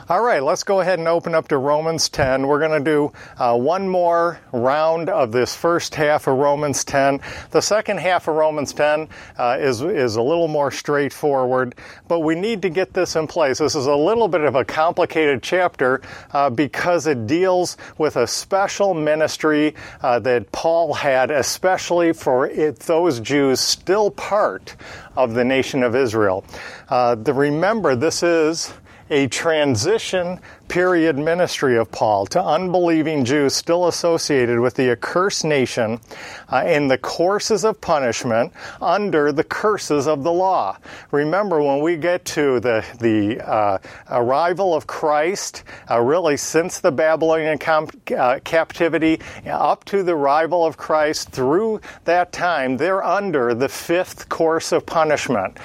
All right, let's go ahead and open up to Romans 10. We're going to do one more round of this first half of Romans 10. The second half of Romans 10 is a little more straightforward, but we need to get this in place. This is a little bit of a complicated chapter because it deals with a special ministry that Paul had, especially for those Jews still part of the nation of Israel. Remember, this is a transition period ministry of Paul to unbelieving Jews still associated with the accursed nation in the courses of punishment under the curses of the law. Remember, when we get to the arrival of Christ, really since the Babylonian captivity up to the arrival of Christ, through that time, they're under the fifth course of punishment.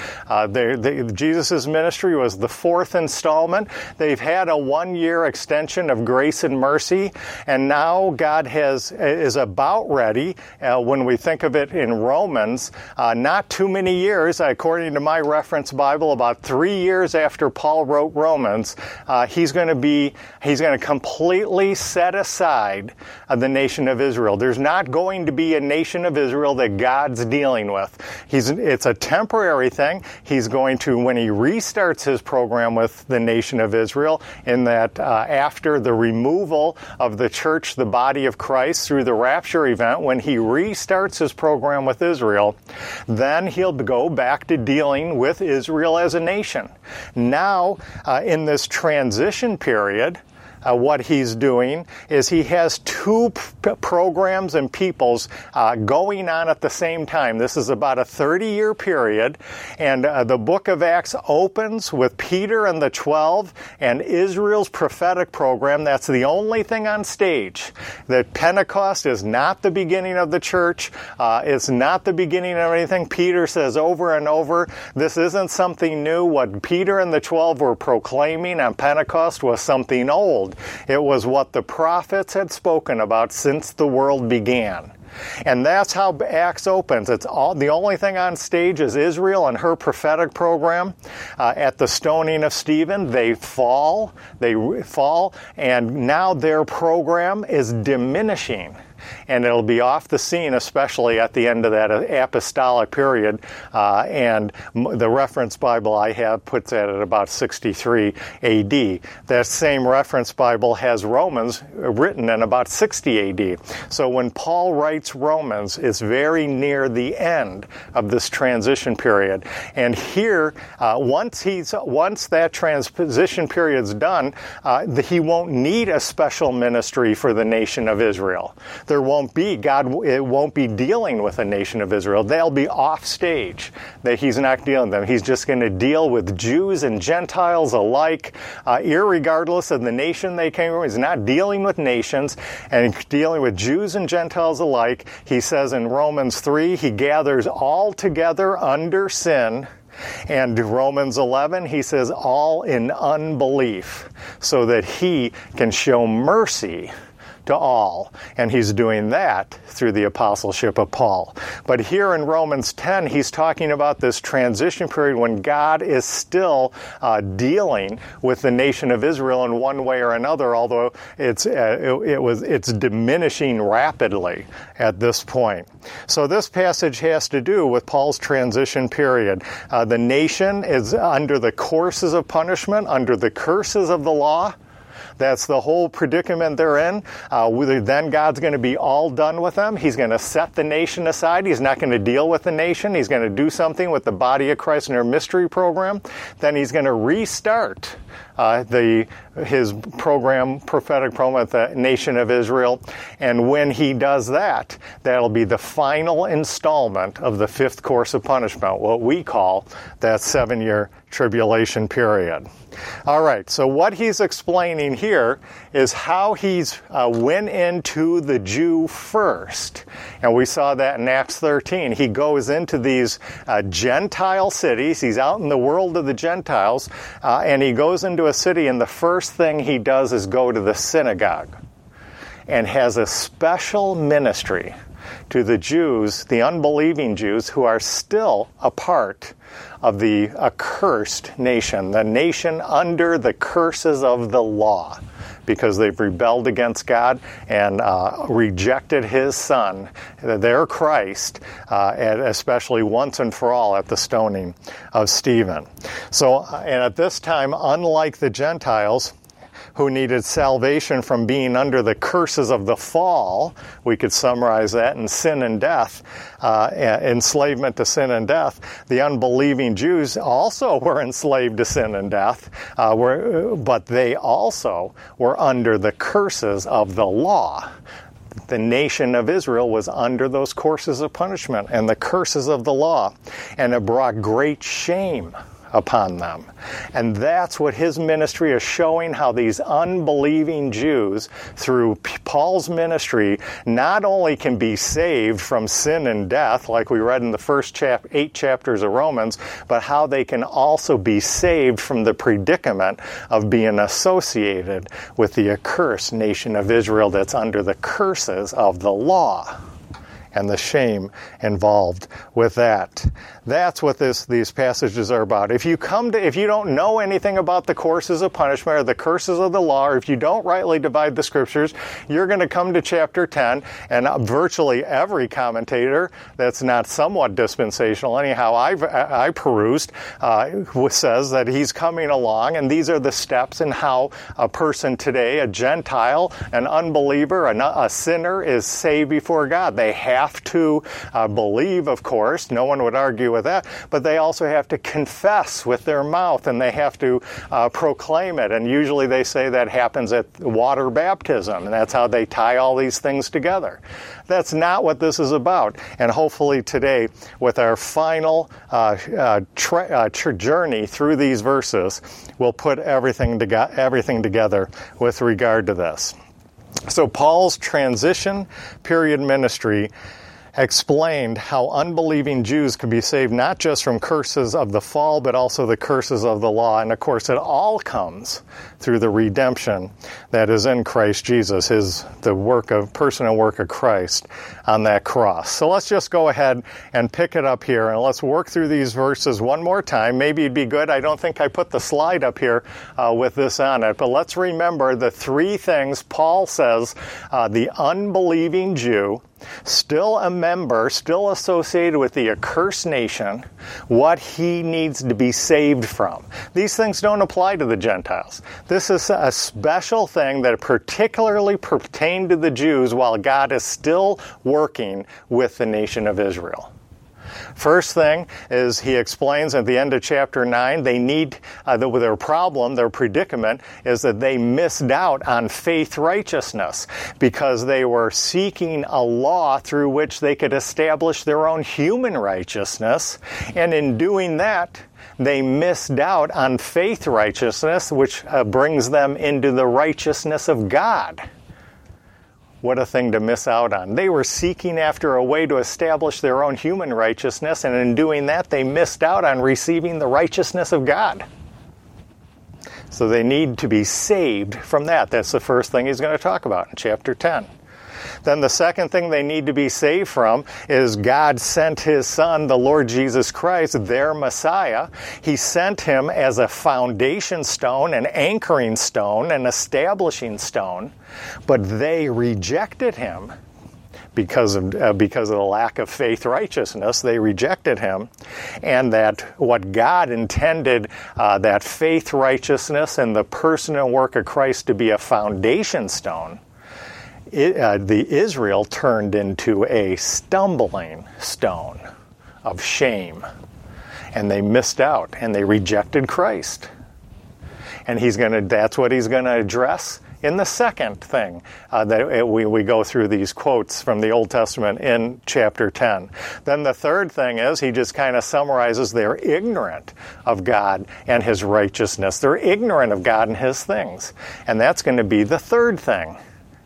Jesus' ministry was the fourth installment. They've had a one-year extension of grace and mercy, and now God is about ready, when we think of it in Romans, not too many years, according to my reference Bible, about 3 years after Paul wrote Romans, he's going to completely set aside the nation of Israel. There's not going to be a nation of Israel that God's dealing with. It's a temporary thing. He's going to, when he restarts his program with the nation of Israel, in that after the removal of the church, the body of Christ, through the rapture event, when he restarts his program with Israel, then he'll go back to dealing with Israel as a nation. Now, in this transition period, what he's doing is he has two programs and peoples going on at the same time. This is about a 30-year period, and the book of Acts opens with Peter and the 12 and Israel's prophetic program. That's the only thing on stage. That Pentecost is not the beginning of the church. It's not the beginning of anything. Peter says over and over, this isn't something new. What Peter and the 12 were proclaiming on Pentecost was something old. It was what the prophets had spoken about since the world began. And that's how Acts opens. The only thing on stage is Israel and her prophetic program. At the stoning of Stephen, they fall, and now their program is diminishing. And it'll be off the scene, especially at the end of that apostolic period. And the reference Bible I have puts that at about 63 AD. That same reference Bible has Romans written in about 60 AD. So when Paul writes Romans, it's very near the end of this transition period. And here, once that transition period's done, he won't need a special ministry for the nation of Israel. It won't be dealing with a nation of Israel. They'll be off stage. That he's not dealing with them. He's just going to deal with Jews and Gentiles alike, irregardless of the nation they came from. He's not dealing with nations and dealing with Jews and Gentiles alike. He says in Romans 3, he gathers all together under sin. And Romans 11, he says all in unbelief, so that he can show mercy to all. And he's doing that through the apostleship of Paul. But here in Romans 10, he's talking about this transition period when God is still dealing with the nation of Israel in one way or another, although it's diminishing rapidly at this point. So this passage has to do with Paul's transition period. The nation is under the courses of punishment, under the curses of the law. That's the whole predicament they're in. Then God's going to be all done with them. He's going to set the nation aside. He's not going to deal with the nation. He's going to do something with the body of Christ in their mystery program. Then he's going to restart his prophetic program with the nation of Israel. And when he does that, that'll be the final installment of the fifth course of punishment, what we call that 7-year tribulation period. All right, so what he's explaining here is how he's went into the Jew first. And we saw that in Acts 13. He goes into these Gentile cities. He's out in the world of the Gentiles, and he goes into a city, and the first thing he does is go to the synagogue and has a special ministry to the Jews, the unbelieving Jews, who are still a part of the accursed nation, the nation under the curses of the law, because they've rebelled against God and rejected His Son, their Christ, and especially once and for all at the stoning of Stephen. So, and at this time, unlike the Gentiles, who needed salvation from being under the curses of the fall, we could summarize that in sin and death, enslavement to sin and death. The unbelieving Jews also were enslaved to sin and death, but they also were under the curses of the law. The nation of Israel was under those courses of punishment and the curses of the law, and it brought great shame upon them. And that's what his ministry is showing, how these unbelieving Jews, through Paul's ministry, not only can be saved from sin and death, like we read in the first 8 chapters of Romans, but how they can also be saved from the predicament of being associated with the accursed nation of Israel that's under the curses of the law, and the shame involved with that. That's what these passages are about. If you don't know anything about the courses of punishment or the curses of the law, or if you don't rightly divide the scriptures, you're going to come to chapter 10, and virtually every commentator that's not somewhat dispensational, anyhow, I perused, says that he's coming along, and these are the steps in how a person today, a Gentile, an unbeliever, a sinner, is saved before God. They have to believe, of course. No one would argue with that. But they also have to confess with their mouth, and they have to proclaim it. And usually they say that happens at water baptism, and that's how they tie all these things together. That's not what this is about. And hopefully today, with our final journey through these verses, we'll put everything together with regard to this. So Paul's transition period ministry explained how unbelieving Jews could be saved not just from curses of the fall, but also the curses of the law. And of course, it all comes through the redemption that is in Christ Jesus, the personal work of Christ on that cross. So let's just go ahead and pick it up here, and let's work through these verses one more time. Maybe it'd be good. I don't think I put the slide up here with this on it, but let's remember the 3 things Paul says the unbelieving Jew, still a member, still associated with the accursed nation, what he needs to be saved from. These things don't apply to the Gentiles. This is a special thing that particularly pertained to the Jews while God is still working with the nation of Israel. First thing is, he explains at the end of chapter 9, they need, their problem, their predicament, is that they missed out on faith righteousness because they were seeking a law through which they could establish their own human righteousness, and in doing that, they missed out on faith righteousness, which brings them into the righteousness of God. What a thing to miss out on. They were seeking after a way to establish their own human righteousness, and in doing that, they missed out on receiving the righteousness of God. So they need to be saved from that. That's the first thing he's going to talk about in chapter 10. Then the second thing they need to be saved from is God sent His Son, the Lord Jesus Christ, their Messiah. He sent Him as a foundation stone, an anchoring stone, an establishing stone, but they rejected Him. Because of the lack of faith righteousness, they rejected Him, and that what God intended, that faith righteousness and the personal work of Christ to be a foundation stone, the Israel turned into a stumbling stone of shame, and they missed out, and they rejected Christ. And that's what he's going to address in the second thing that we go through these quotes from the Old Testament in chapter 10. Then the third thing is, he just kind of summarizes they're ignorant of God and His righteousness. They're ignorant of God and His things. And that's going to be the third thing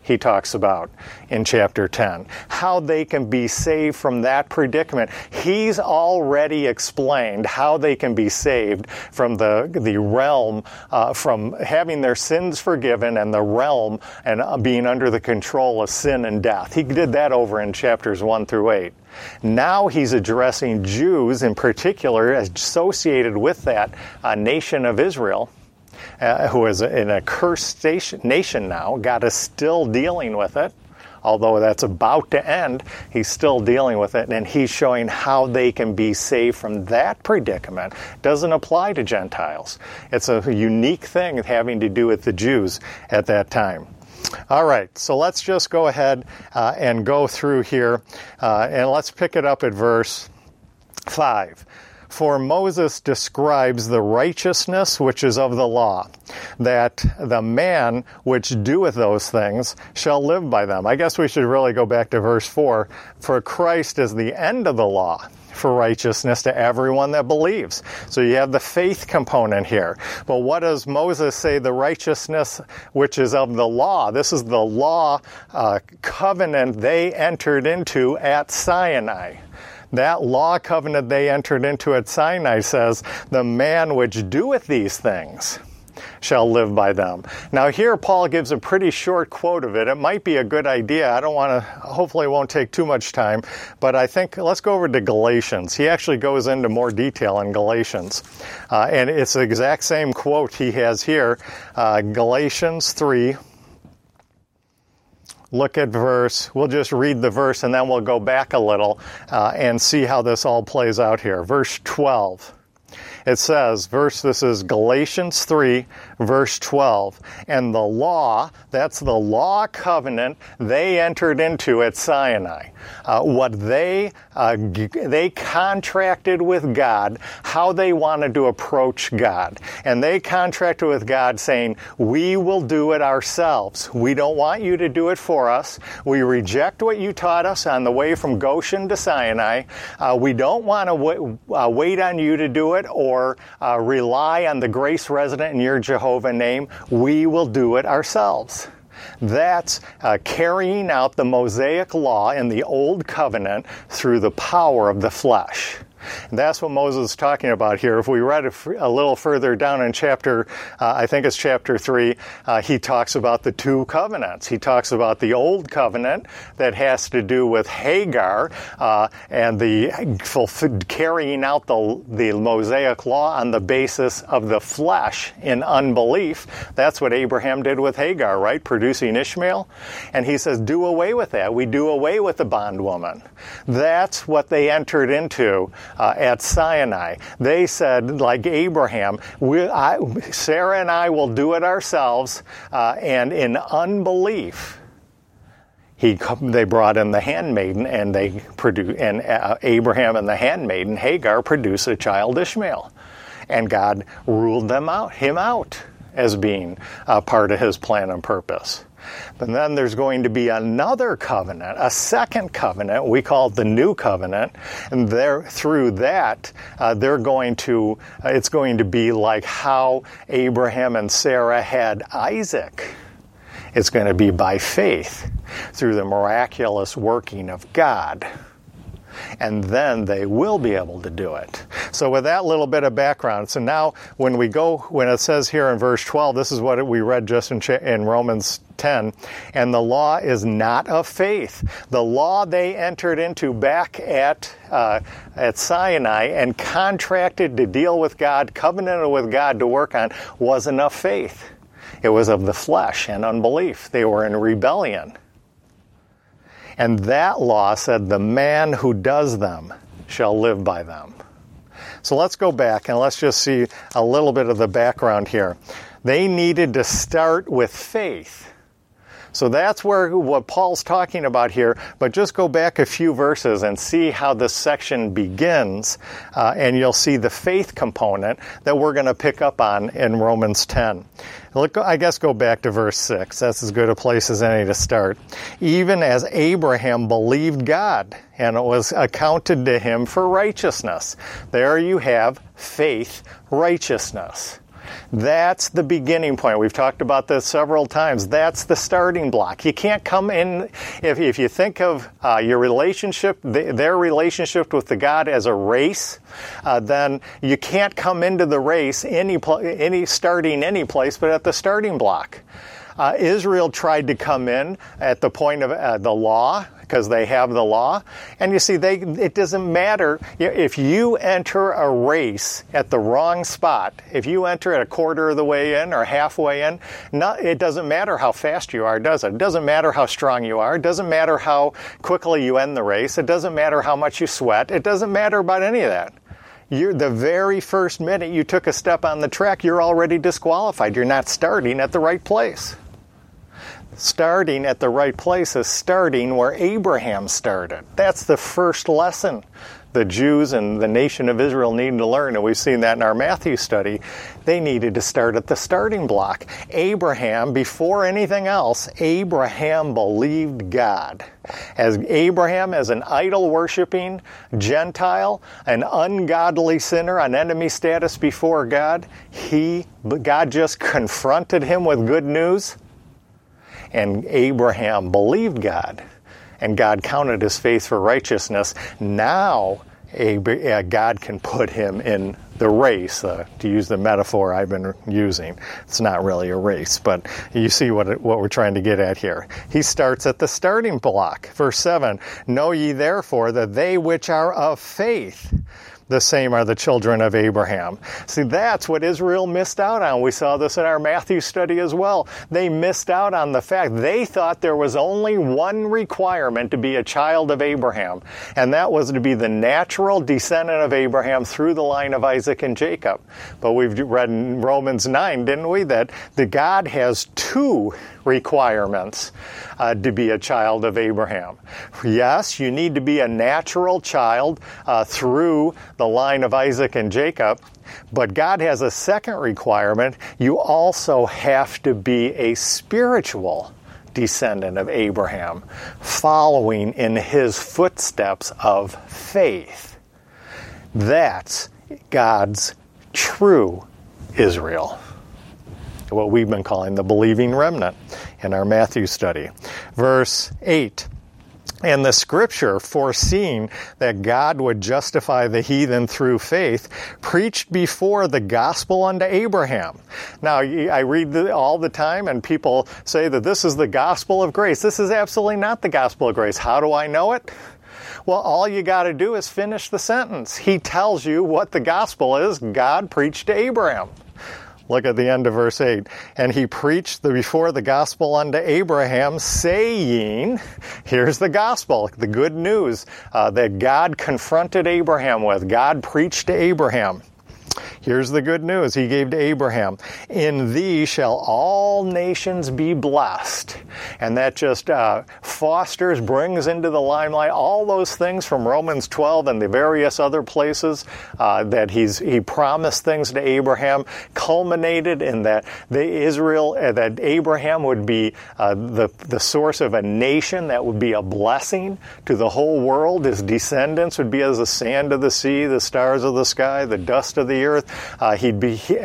he talks about in chapter 10, how they can be saved from that predicament. He's already explained how they can be saved from the realm, from having their sins forgiven and the realm and being under the control of sin and death. He did that over in chapters 1 through 8. Now he's addressing Jews in particular associated with that nation of Israel, who is in a cursed nation now. God is still dealing with it. Although that's about to end, he's still dealing with it, and he's showing how they can be saved from that predicament. Doesn't apply to Gentiles. It's a unique thing having to do with the Jews at that time. All right, so let's just go ahead and go through here, and let's pick it up at verse 5. For Moses describes the righteousness which is of the law, that the man which doeth those things shall live by them. I guess we should really go back to verse 4. For Christ is the end of the law for righteousness to everyone that believes. So you have the faith component here. But what does Moses say the righteousness which is of the law? This is the law covenant they entered into at Sinai. That law covenant they entered into at Sinai says, the man which doeth these things shall live by them. Now here Paul gives a pretty short quote of it. It might be a good idea. I don't want to, hopefully it won't take too much time, but I think let's go over to Galatians. He actually goes into more detail in Galatians. And it's the exact same quote he has here, Galatians 3. Look at we'll just read the verse and then we'll go back a little and see how this all plays out here. Verse 12. It says, this is Galatians 3, verse 12. And the law, that's the law covenant they entered into at Sinai. What they contracted with God, how they wanted to approach God. And they contracted with God saying, we will do it ourselves. We don't want you to do it for us. We reject what you taught us on the way from Goshen to Sinai. We don't want to wait on you to do it or rely on the grace resident in your Jehovah name. We will do it ourselves. That's carrying out the Mosaic law in the Old Covenant through the power of the flesh. And that's what Moses is talking about here. If we read a little further down in chapter, I think it's chapter 3, he talks about the two covenants. He talks about the old covenant that has to do with Hagar and the carrying out the Mosaic law on the basis of the flesh in unbelief. That's what Abraham did with Hagar, right? Producing Ishmael. And he says, do away with that. We do away with the bondwoman. That's what they entered into at Sinai. They said, like Abraham, Sarah and I will do it ourselves, and in unbelief, they brought in the handmaiden, and Abraham and the handmaiden Hagar produced a child Ishmael, and God ruled him out as being part of His plan and purpose. But then there's going to be another covenant, a second covenant, we call it the New Covenant, and through that, it's going to be like how Abraham and Sarah had Isaac. It's going to be by faith, through the miraculous working of God. And then they will be able to do it. So with that little bit of background, so now when it says here in verse 12, this is what we read just in Romans 10, and the law is not of faith. The law they entered into back at Sinai and contracted to deal with God, covenanted with God to work on, wasn't of faith. It was of the flesh and unbelief. They were in rebellion. And that law said, the man who does them shall live by them. So let's go back and let's just see a little bit of the background here. They needed to start with faith. So that's what Paul's talking about here, but just go back a few verses and see how this section begins, and you'll see the faith component that we're going to pick up on in Romans 10. I guess go back to verse 6. That's as good a place as any to start. Even as Abraham believed God, and it was accounted to him for righteousness. There you have faith, righteousness. That's the beginning point. We've talked about this several times. That's the starting block. You can't come in, if you think of your relationship, their relationship with the God as a race, then you can't come into the race starting any place but at the starting block. Israel tried to come in at the point of the law, because they have the law. And you see, it doesn't matter if you enter a race at the wrong spot. If you enter at a quarter of the way in or halfway in, it doesn't matter how fast you are, does it? It doesn't matter how strong you are. It doesn't matter how quickly you end the race. It doesn't matter how much you sweat. It doesn't matter about any of that. The very first minute you took a step on the track, you're already disqualified. You're not starting at the right place. Starting at the right place is starting where Abraham started. That's the first lesson the Jews and the nation of Israel needed to learn, and we've seen that in our Matthew study. They needed to start at the starting block. Abraham, before anything else, Abraham believed God. As Abraham, as an idol-worshiping Gentile, an ungodly sinner on enemy status before God, God just confronted him with good news. And Abraham believed God, and God counted his faith for righteousness. Now, God can put him in the race, to use the metaphor I've been using. It's not really a race, but you see what we're trying to get at here. He starts at the starting block. Verse 7, "Know ye therefore that they which are of faith, the same are the children of Abraham." See, that's what Israel missed out on. We saw this in our Matthew study as well. They missed out on the fact they thought there was only one requirement to be a child of Abraham, and that was to be the natural descendant of Abraham through the line of Isaac and Jacob. But we've read in Romans 9, didn't we, that the God has two requirements to be a child of Abraham. Yes, you need to be a natural child through the line of Isaac and Jacob, but God has a second requirement. You also have to be a spiritual descendant of Abraham, following in his footsteps of faith. That's God's true Israel, what we've been calling the believing remnant in our Matthew study. Verse 8, "And the scripture, foreseeing that God would justify the heathen through faith, preached before the gospel unto Abraham." Now, I read all the time, and people say that this is the gospel of grace. This is absolutely not the gospel of grace. How do I know it? Well, all you got to do is finish the sentence. He tells you what the gospel is. God preached to Abraham. Look at the end of verse 8. "And he preached before the gospel unto Abraham, saying," here's the gospel, the good news that God confronted Abraham with. God preached to Abraham. Here's the good news he gave to Abraham. "In thee shall all nations be blessed." And that just brings into the limelight all those things from Romans 12 and the various other places that he promised things to Abraham, culminated in that that Abraham would be the source of a nation that would be a blessing to the whole world. His descendants would be as the sand of the sea, the stars of the sky, the dust of the earth. He'd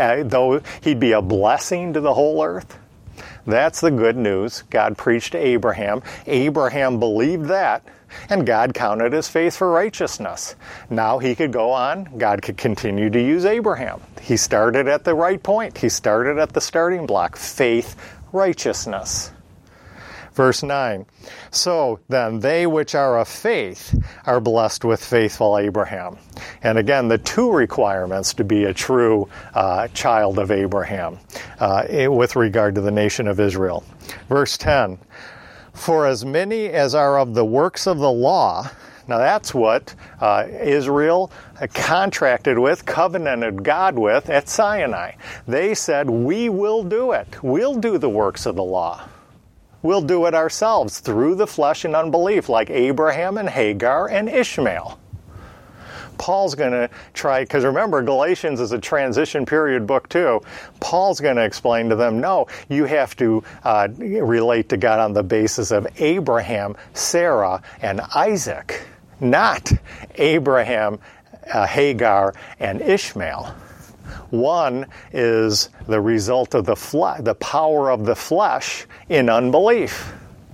be a blessing to the whole earth. That's the good news God preached to Abraham. Abraham believed that, and God counted his faith for righteousness. Now he could go on. God could continue to use Abraham. He started at the right point. He started at the starting block, faith, righteousness. Verse 9, "So then they which are of faith are blessed with faithful Abraham." And again, the two requirements to be a true child of Abraham with regard to the nation of Israel. Verse 10, "For as many as are of the works of the law," now that's what Israel contracted with, covenanted God with at Sinai. They said, "We will do it. We'll do the works of the law. We'll do it ourselves through the flesh and unbelief, like Abraham and Hagar and Ishmael." Paul's going to try, because remember, Galatians is a transition period book too. Paul's going to explain to them, no, you have to relate to God on the basis of Abraham, Sarah, and Isaac, not Abraham, Hagar, and Ishmael. One is the result of the power of the flesh in unbelief.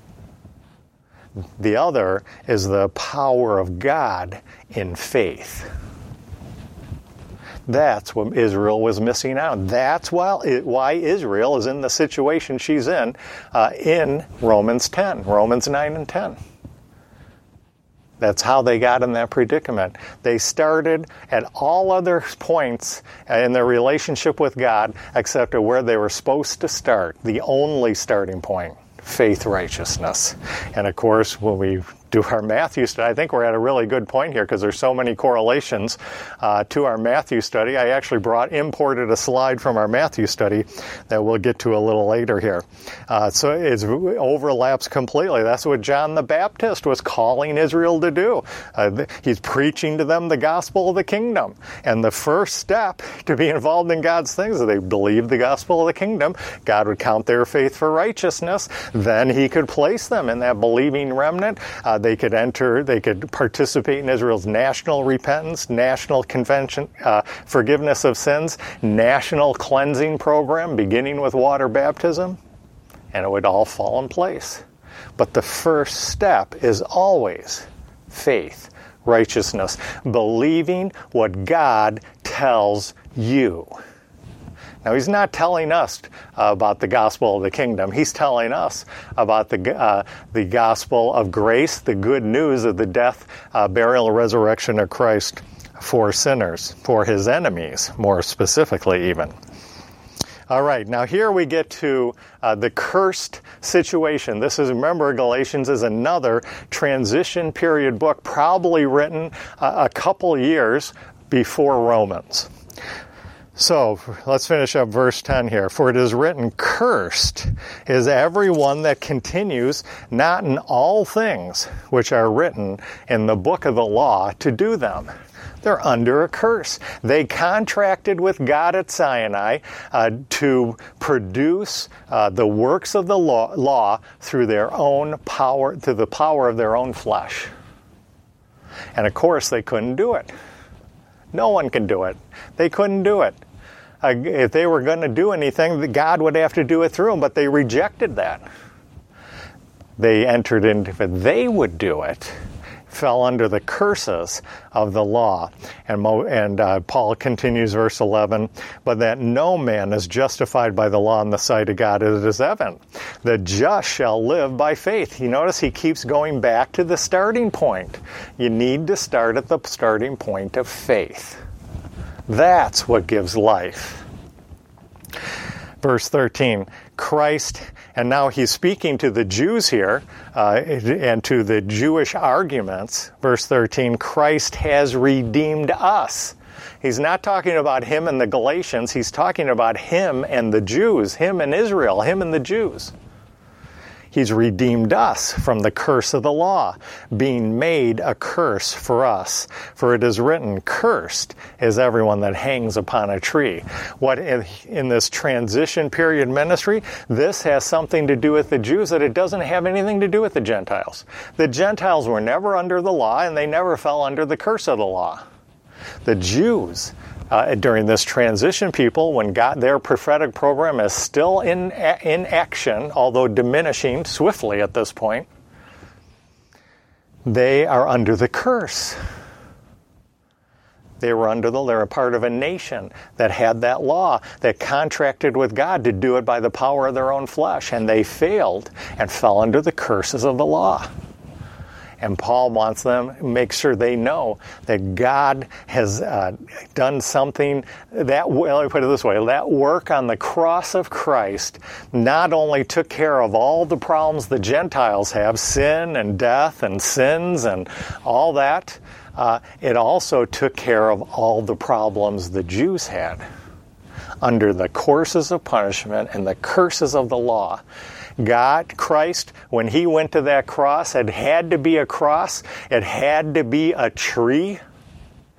The other is the power of God in faith. That's what Israel was missing out. That's why Israel is in the situation she's in Romans 10, Romans 9 and 10. That's how they got in that predicament. They started at all other points in their relationship with God except at where they were supposed to start, the only starting point, faith righteousness. And of course, when we do our Matthew study, I think we're at a really good point here because there's so many correlations to our Matthew study. I actually imported a slide from our Matthew study that we'll get to a little later here. So it overlaps completely. That's what John the Baptist was calling Israel to do. He's preaching to them the gospel of the kingdom. And the first step to be involved in God's things is they believe the gospel of the kingdom. God would count their faith for righteousness. Then he could place them in that believing remnant. They could participate in Israel's national repentance, national convention, forgiveness of sins, national cleansing program, beginning with water baptism, and it would all fall in place. But the first step is always faith, righteousness, believing what God tells you. Now, he's not telling us about the gospel of the kingdom. He's telling us about the gospel of grace, the good news of the death, burial, and resurrection of Christ for sinners, for his enemies, more specifically even. All right, now here we get to the cursed situation. Remember, Galatians is another transition period book, probably written a couple years before Romans. So, let's finish up verse 10 here. For it is written, cursed is everyone that continues not in all things which are written in the book of the law to do them. They're under a curse. They contracted with God at Sinai to produce the works of the law through their own power, through the power of their own flesh. And of course, they couldn't do it. No one can do it. They couldn't do it. If they were going to do anything, God would have to do it through them, but they rejected that. They entered into, if they would do it, fell under the curses of the law. And Paul continues, verse 11, but that no man is justified by the law in the sight of God, it is evident. The just shall live by faith. You notice he keeps going back to the starting point. You need to start at the starting point of faith. That's what gives life. Verse 13, Christ, and now he's speaking to the Jews here and to the Jewish arguments. Verse 13, Christ has redeemed us. He's not talking about him and the Galatians. He's talking about him and the Jews, him and Israel, him and the Jews. He's redeemed us from the curse of the law, being made a curse for us. For it is written, cursed is everyone that hangs upon a tree. What in this transition period ministry, this has something to do with the Jews that it doesn't have anything to do with the Gentiles. The Gentiles were never under the law and they never fell under the curse of the law. The Jews, during this transition people, when their prophetic program is still in action, although diminishing swiftly at this point, they are under the curse. They're a part of a nation that had that law, that contracted with God to do it by the power of their own flesh, and they failed and fell under the curses of the law. And Paul wants them to make sure they know that God has done something that, well, let me put it this way, that work on the cross of Christ not only took care of all the problems the Gentiles have, sin and death and sins and all that, it also took care of all the problems the Jews had under the courses of punishment and the curses of the law. God, Christ, when he went to that cross, it had to be a cross. It had to be a tree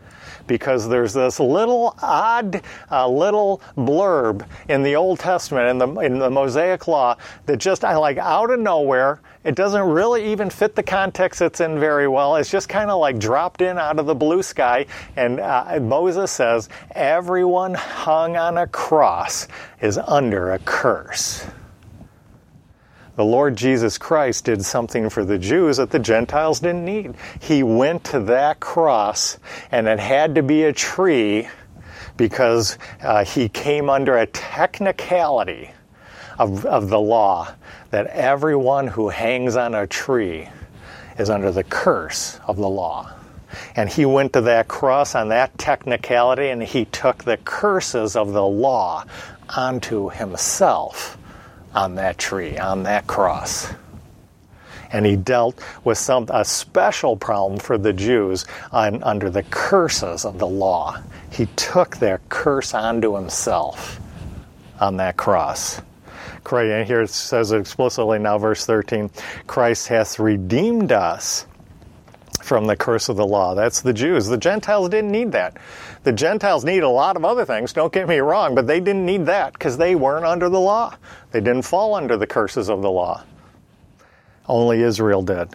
because there's this little odd little blurb in the Old Testament, in the Mosaic Law, that just like out of nowhere, it doesn't really even fit the context it's in very well. It's just kind of like dropped in out of the blue sky. And Moses says, everyone hung on a cross is under a curse. The Lord Jesus Christ did something for the Jews that the Gentiles didn't need. He went to that cross, and it had to be a tree because he came under a technicality of the law that everyone who hangs on a tree is under the curse of the law. And he went to that cross on that technicality, and he took the curses of the law onto himself on that tree, on that cross. And he dealt with a special problem for the Jews under the curses of the law. He took their curse onto himself on that cross. And here it says explicitly now, verse 13, Christ hath redeemed us from the curse of the law. That's the Jews. The Gentiles didn't need that. The Gentiles need a lot of other things, don't get me wrong, but they didn't need that because they weren't under the law. They didn't fall under the curses of the law. Only Israel did.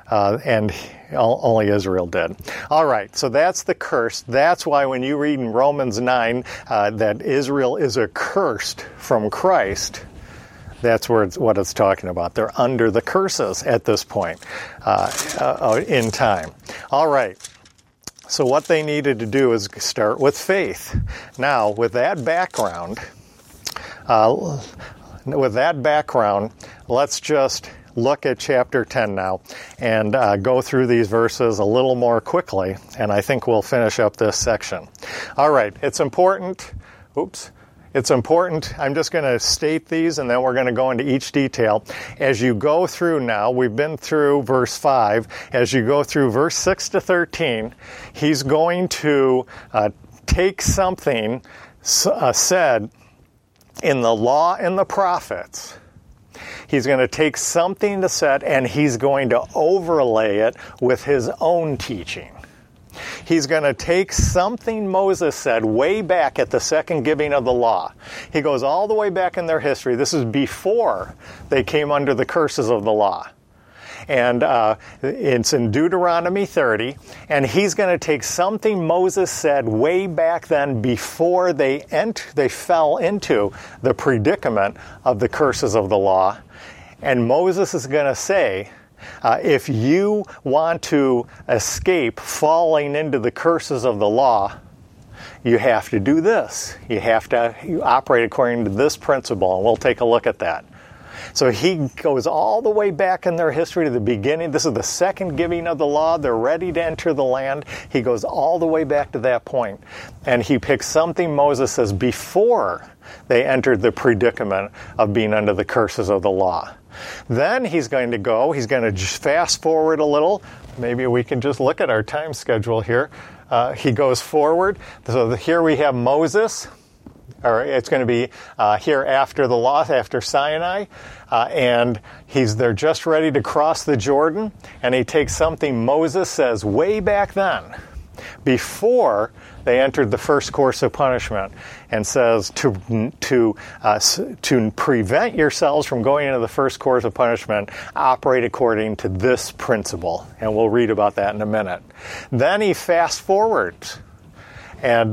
Only Israel did. All right, so that's the curse. That's why when you read in Romans 9 that Israel is accursed from Christ, that's what it's talking about. They're under the curses at this point in time. All right. So what they needed to do is start with faith. Now, with that background, let's just look at chapter 10 now and go through these verses a little more quickly, and I think we'll finish up this section. All right. It's important. It's important. I'm just going to state these, and then we're going to go into each detail. As you go through now, we've been through verse 5. As you go through verse 6 to 13, he's going to take something said in the law and the prophets. He's going to take something to said, and he's going to overlay it with his own teaching. He's going to take something Moses said way back at the second giving of the law. He goes all the way back in their history. This is before they came under the curses of the law. And it's in Deuteronomy 30. And he's going to take something Moses said way back then before they fell into the predicament of the curses of the law. And Moses is going to say, if you want to escape falling into the curses of the law, you have to do this. You have to operate according to this principle, and we'll take a look at that. So he goes all the way back in their history to the beginning. This is the second giving of the law. They're ready to enter the land. He goes all the way back to that point, and he picks something Moses says before they entered the predicament of being under the curses of the law. Then he's going to just fast forward a little. Maybe we can just look at our time schedule here. He goes forward. So here we have Moses, or it's going to be here after the law, after Sinai. And they're just ready to cross the Jordan. And he takes something Moses says way back then, before they entered the first course of punishment, and says to prevent yourselves from going into the first course of punishment, operate according to this principle. And we'll read about that in a minute. Then he fast forwards. And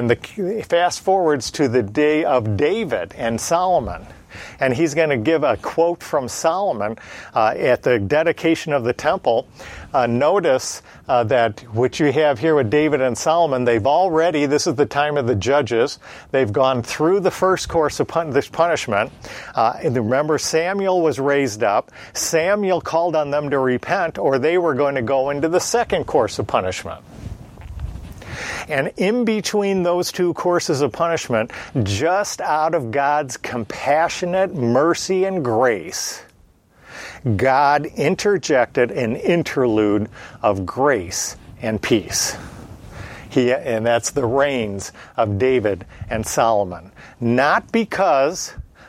fast forwards to the day of David and Solomon. And he's going to give a quote from Solomon at the dedication of the temple. Notice that what you have here with David and Solomon, this is the time of the judges, they've gone through the first course of this punishment. And remember, Samuel was raised up. Samuel called on them to repent, or they were going to go into the second course of punishment. And in between those two courses of punishment, just out of God's compassionate mercy and grace, God interjected an interlude of grace and peace. And that's the reigns of David and Solomon. Not because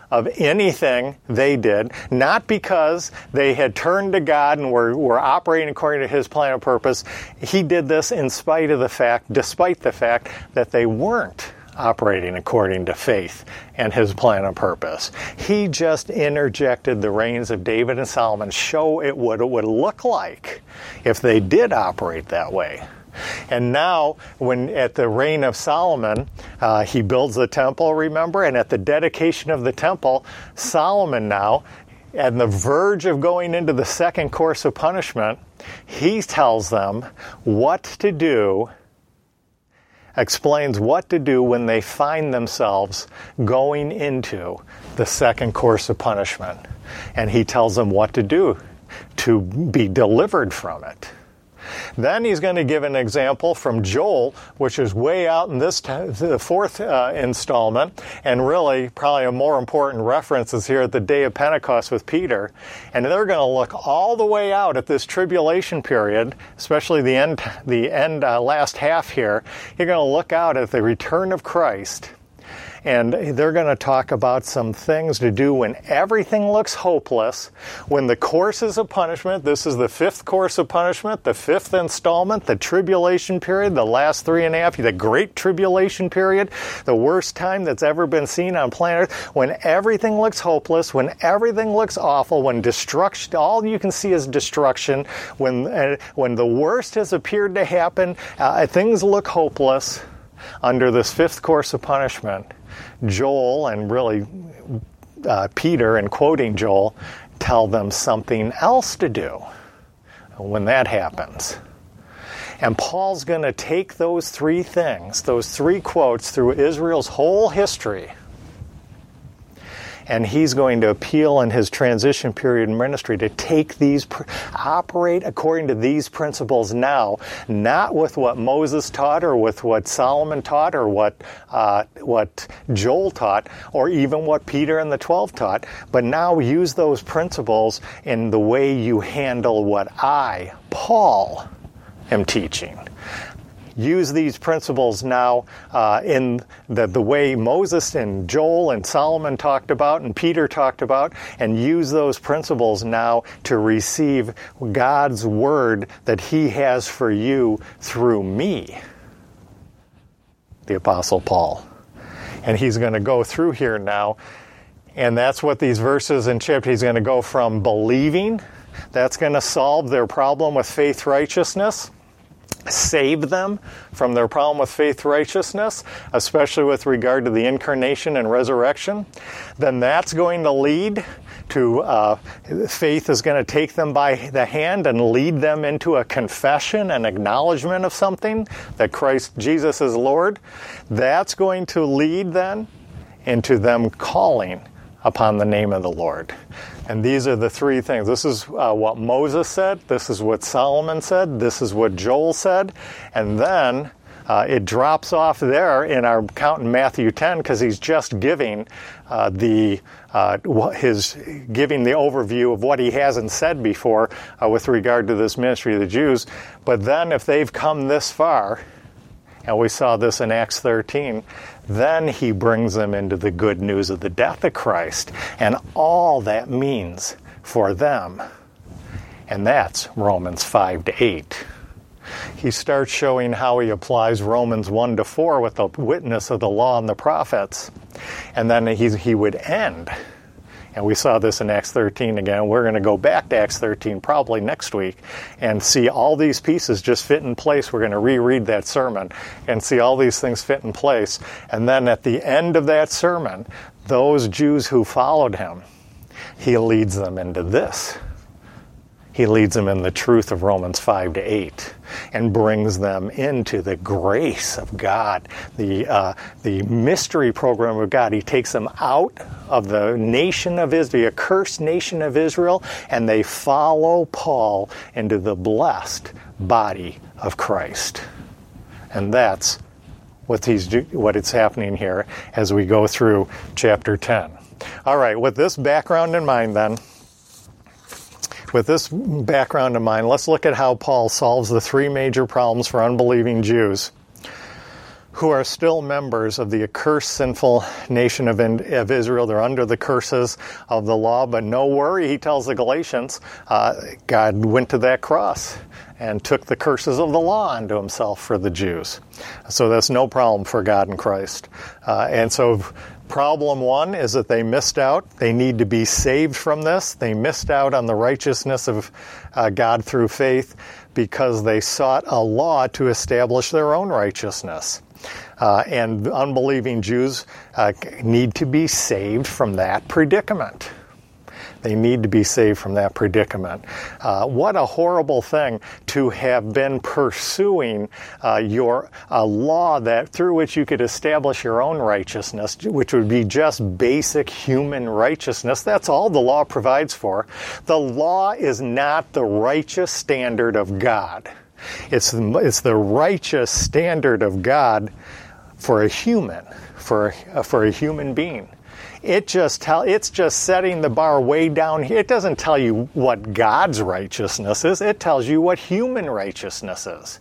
of anything they did, not because they had turned to God and were operating according to his plan and purpose. He did this despite the fact that they weren't operating according to faith and his plan and purpose. He just interjected the reigns of David and Solomon, show it what it would look like if they did operate that way. And now, when at the reign of Solomon, he builds the temple, remember? And at the dedication of the temple, Solomon now, at the verge of going into the second course of punishment, he tells them what to do, explains what to do when they find themselves going into the second course of punishment. And he tells them what to do to be delivered from it. Then he's going to give an example from Joel, which is way out in the fourth installment, and really probably a more important reference is here at the day of Pentecost with Peter. And they're going to look all the way out at this tribulation period, especially the end last half here. You're going to look out at the return of Christ. And they're going to talk about some things to do when everything looks hopeless, when the courses of punishment, this is the fifth course of punishment, the fifth installment, the tribulation period, the last 3.5, the great tribulation period, the worst time that's ever been seen on planet Earth, when everything looks hopeless, when everything looks awful, when destruction, all you can see is destruction, when the worst has appeared to happen, things look hopeless under this fifth course of punishment. Joel, and really Peter, and quoting Joel, tell them something else to do when that happens. And Paul's going to take those three things, those three quotes through Israel's whole history, and he's going to appeal in his transition period ministry to take these, operate according to these principles now, not with what Moses taught or with what Solomon taught or what Joel taught or even what Peter and the 12 taught, but now use those principles in the way you handle what I, Paul, am teaching. Use these principles now in the way Moses and Joel and Solomon talked about and Peter talked about, and use those principles now to receive God's word that he has for you through me, the Apostle Paul. And he's going to go through here now, and that's what these verses in chapter, he's going to go from believing, that's going to solve their problem with faith righteousness, save them from their problem with faith righteousness, especially with regard to the incarnation and resurrection. Then that's going to lead to, faith is going to take them by the hand and lead them into a confession and acknowledgement of something, that Christ Jesus is Lord. That's going to lead then into them calling upon the name of the Lord. And these are the three things. This is what Moses said. This is what Solomon said. This is what Joel said. And then it drops off there in our account in Matthew 10 because he's just giving giving the overview of what he hasn't said before with regard to this ministry of the Jews. But then if they've come this far, and we saw this in Acts 13, then he brings them into the good news of the death of Christ and all that means for them. And that's Romans 5-8. He starts showing how he applies Romans 1-4 with the witness of the law and the prophets. And then he would end. And we saw this in Acts 13 again. We're going to go back to Acts 13 probably next week and see all these pieces just fit in place. We're going to reread that sermon and see all these things fit in place. And then at the end of that sermon, those Jews who followed him, he leads them into this. He leads them in the truth of Romans 5-8 and brings them into the grace of God, the mystery program of God. He takes them out of the nation of Israel, the accursed nation of Israel, and they follow Paul into the blessed body of Christ. And that's what it's happening here as we go through chapter 10. All right, with this background in mind then, let's look at how Paul solves the three major problems for unbelieving Jews who are still members of the accursed, sinful nation of Israel. They're under the curses of the law, but no worry, he tells the Galatians, God went to that cross and took the curses of the law onto himself for the Jews. So that's no problem for God in Christ. And so problem one is that they missed out. They need to be saved from this. They missed out on the righteousness of God through faith because they sought a law to establish their own righteousness. And unbelieving Jews need to be saved from that predicament. They need to be saved from that predicament. What a horrible thing to have been pursuing a law that through which you could establish your own righteousness, which would be just basic human righteousness. That's all the law provides for. The law is not the righteous standard of God. It's the righteous standard of God for a human, for a human being. It's just setting the bar way down here. It doesn't tell you what God's righteousness is. It tells you what human righteousness is.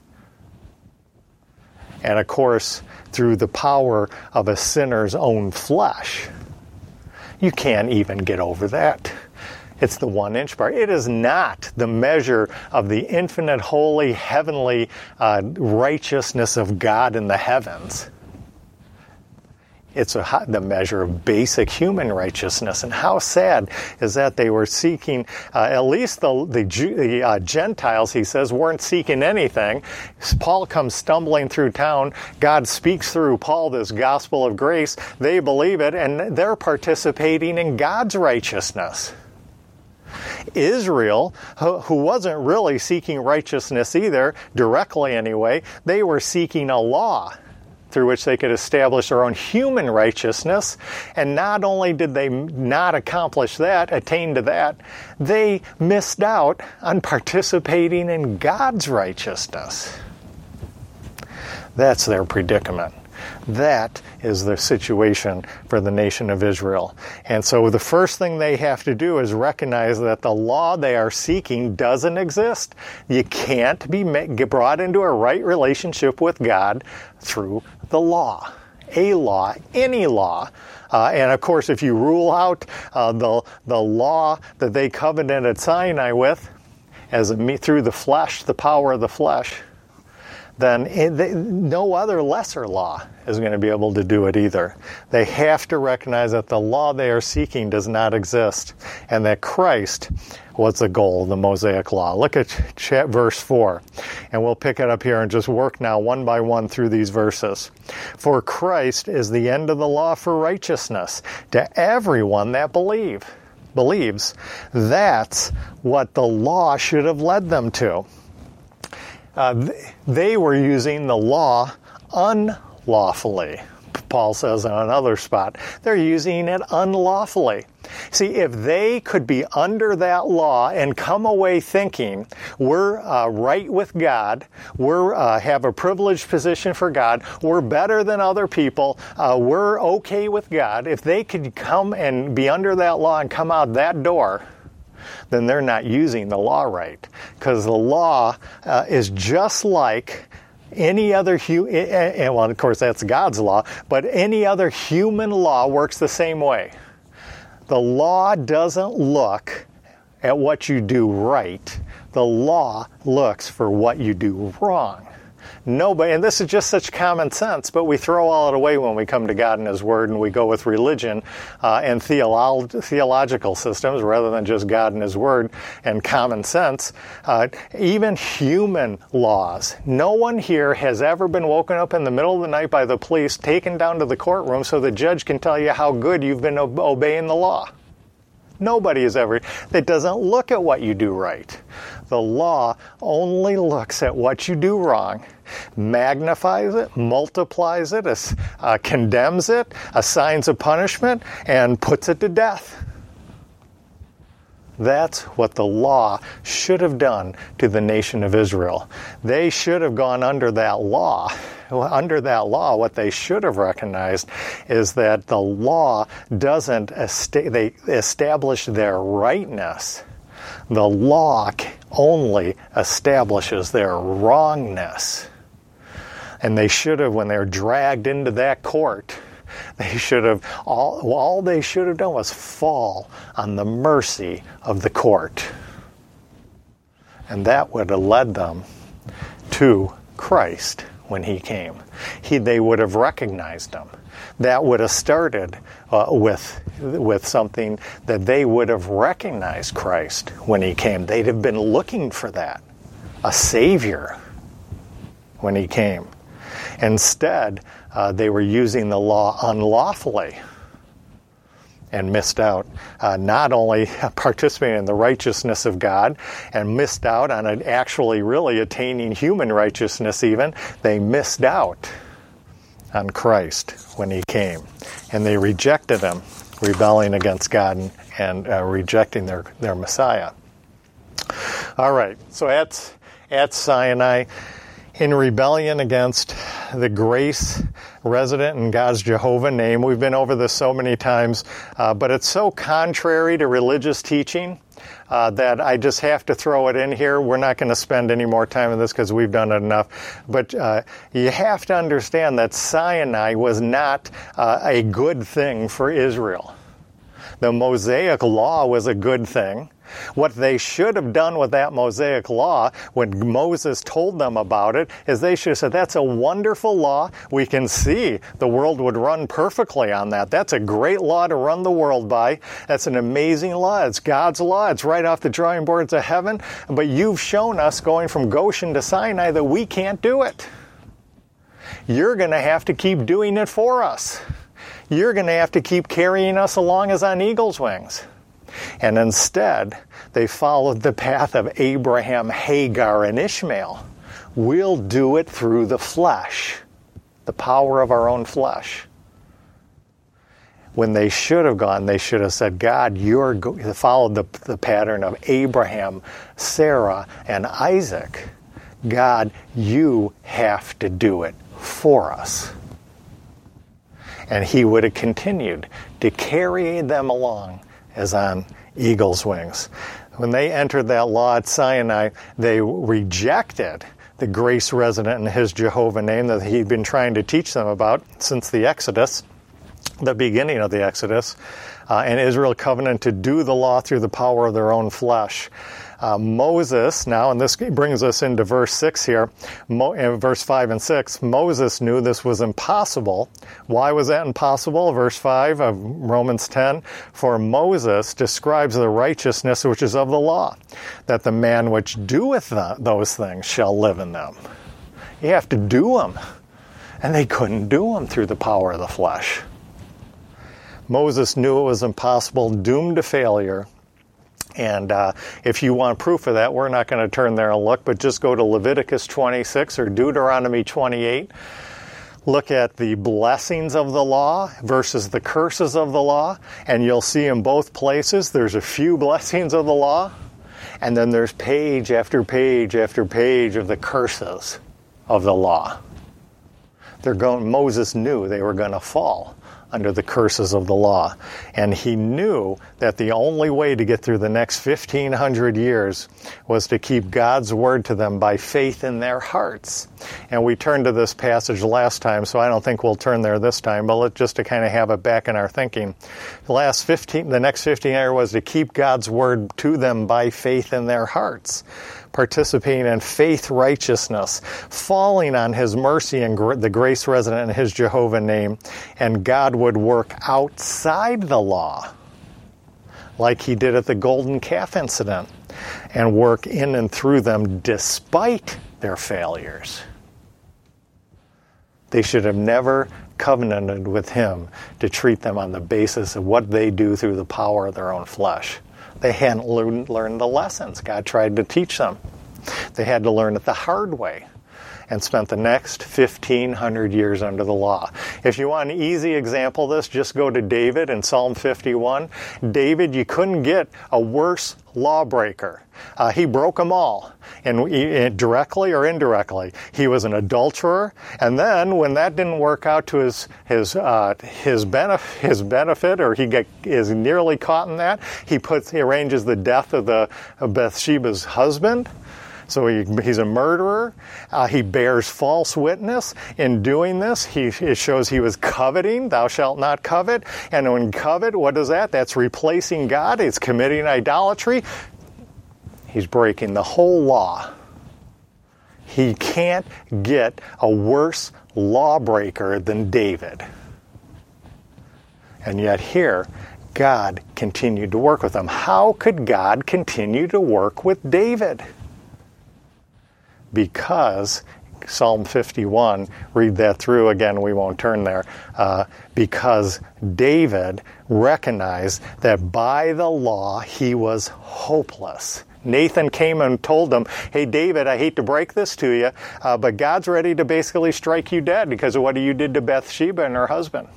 And of course, through the power of a sinner's own flesh, you can't even get over that. It's the 1 inch bar. It is not the measure of the infinite, holy, heavenly righteousness of God in the heavens. It's the measure of basic human righteousness. And how sad is that they were seeking, at least the Gentiles, he says, weren't seeking anything. Paul comes stumbling through town. God speaks through Paul this gospel of grace. They believe it, and they're participating in God's righteousness. Israel, who wasn't really seeking righteousness either, directly anyway, they were seeking a law through which they could establish their own human righteousness. And not only did they not accomplish that, attain to that, they missed out on participating in God's righteousness. That's their predicament. That is the situation for the nation of Israel. And so the first thing they have to do is recognize that the law they are seeking doesn't exist. You can't be brought into a right relationship with God through the law. A law, any law. And of course, if you rule out the law that they covenanted at Sinai with, through the flesh, the power of the flesh, then no other lesser law is going to be able to do it either. They have to recognize that the law they are seeking does not exist, and that Christ was the goal of the Mosaic law. Look at verse 4, and we'll pick it up here and just work now one by one through these verses. For Christ is the end of the law for righteousness to everyone that believes. That's what the law should have led them to. They were using the law unlawfully. Paul says on another spot, they're using it unlawfully. See, if they could be under that law and come away thinking we're right with God, we're have a privileged position for God, we're better than other people, we're okay with God, if they could come and be under that law and come out that door, then they're not using the law right. Because the law is just like any other well, of course, that's God's law, but any other human law works the same way. The law doesn't look at what you do right. The law looks for what you do wrong. Nobody, and this is just such common sense, but we throw all it away when we come to God and His Word and we go with religion and theological systems rather than just God and His Word and common sense. Even human laws. No one here has ever been woken up in the middle of the night by the police, taken down to the courtroom so the judge can tell you how good you've been obeying the law. Nobody has ever. It doesn't look at what you do right. The law only looks at what you do wrong, magnifies it, multiplies it, condemns it, assigns a punishment, and puts it to death. That's what the law should have done to the nation of Israel. They should have gone under that law. Under that law, what they should have recognized is that the law doesn't establish their rightness. The law only establishes their wrongness. And they should have, when they were dragged into that court, they should have, all they should have done was fall on the mercy of the court. And that would have led them to Christ when he came. They would have recognized him. That would have started with something that they would have recognized Christ when he came. They'd have been looking for that, a Savior, when he came. Instead, they were using the law unlawfully and missed out, not only participating in the righteousness of God, and missed out on it actually really attaining human righteousness even. They missed out on Christ when he came. And they rejected him, rebelling against God and rejecting their Messiah. All right, so at Sinai, in rebellion against the grace resident in God's Jehovah name. We've been over this so many times, but it's so contrary to religious teaching that I just have to throw it in here. We're not going to spend any more time on this because we've done it enough. But you have to understand that Sinai was not a good thing for Israel. The Mosaic law was a good thing. What they should have done with that Mosaic law, when Moses told them about it, is they should have said, that's a wonderful law. We can see the world would run perfectly on that. That's a great law to run the world by. That's an amazing law. It's God's law. It's right off the drawing boards of heaven. But you've shown us going from Goshen to Sinai that we can't do it. You're going to have to keep doing it for us. You're going to have to keep carrying us along as on eagle's wings. And instead, they followed the path of Abraham, Hagar, and Ishmael. We'll do it through the flesh, the power of our own flesh. When they should have gone, they should have said, God, followed the pattern of Abraham, Sarah, and Isaac. God, you have to do it for us. And he would have continued to carry them along as on eagle's wings. When they entered that law at Sinai, they rejected the grace resident in his Jehovah name that he'd been trying to teach them about since the Exodus, the beginning of the Exodus, and Israel covenanted to do the law through the power of their own flesh. Moses, now, and this brings us into verse 6 here, in verse 5 and 6, Moses knew this was impossible. Why was that impossible? Verse 5 of Romans 10, for Moses describes the righteousness which is of the law, that the man which doeth those things shall live in them. You have to do them, and they couldn't do them through the power of the flesh. Moses knew it was impossible, doomed to failure. And if you want proof of that, we're not going to turn there and look, but just go to Leviticus 26 or Deuteronomy 28. Look at the blessings of the law versus the curses of the law, and you'll see in both places there's a few blessings of the law, and then there's page after page after page of the curses of the law. Moses knew they were going to fall under the curses of the law. And he knew that the only way to get through the next 1,500 years was to keep God's word to them by faith in their hearts. And we turned to this passage last time, so I don't think we'll turn there this time, but just to kind of have it back in our thinking. The next 15 years was to keep God's word to them by faith in their hearts, participating in faith righteousness, falling on his mercy and the grace resident in his Jehovah name, and God would work outside the law, like he did at the golden calf incident, and work in and through them despite their failures. They should have never covenanted with him to treat them on the basis of what they do through the power of their own flesh. They hadn't learned the lessons God tried to teach them. They had to learn it the hard way and spent the next 1,500 years under the law. If you want an easy example of this, just go to David in Psalm 51. David, you couldn't get a worse lawbreaker. He broke them all, and directly or indirectly. He was an adulterer, and then when that didn't work out to his benefit, or he is nearly caught in that, he arranges the death of Bathsheba's husband. So he's a murderer. He bears false witness. In doing this, it shows he was coveting. Thou shalt not covet. And when covet, what is that? That's replacing God. It's committing idolatry. He's breaking the whole law. He can't get a worse lawbreaker than David. And yet here, God continued to work with him. How could God continue to work with David? Because Psalm 51, read that through again, we won't turn there, because David recognized that by the law he was hopeless. Nathan came and told him, hey, David, I hate to break this to you, but God's ready to basically strike you dead because of what you did to Bathsheba and her husband.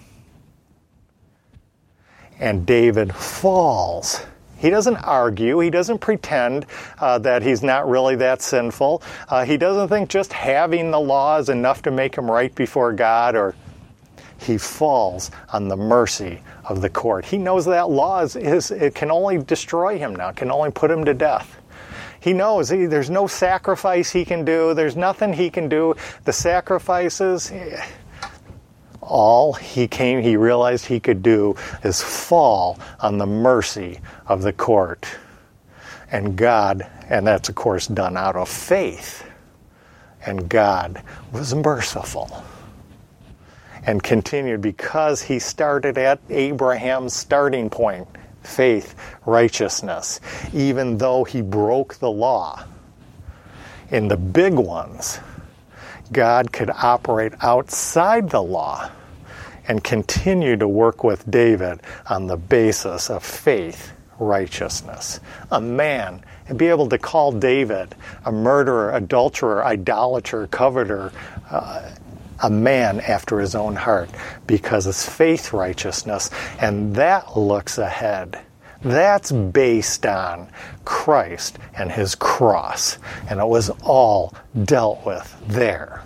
And David falls. He doesn't argue. He doesn't pretend that he's not really that sinful. He doesn't think just having the law is enough to make him right before God. Or he falls on the mercy of the court. He knows that law it can only destroy him now. It can only put him to death. He knows there's no sacrifice he can do. There's nothing he can do. The sacrifices... all he realized he could do is fall on the mercy of the court. And God, and that's of course done out of faith, and God was merciful and continued because he started at Abraham's starting point, faith, righteousness, even though he broke the law. In the big ones, God could operate outside the law and continue to work with David on the basis of faith, righteousness. A man, and be able to call David a murderer, adulterer, idolater, coveter, a man after his own heart, because it's faith, righteousness, and that looks ahead. That's based on Christ and his cross, and it was all dealt with there.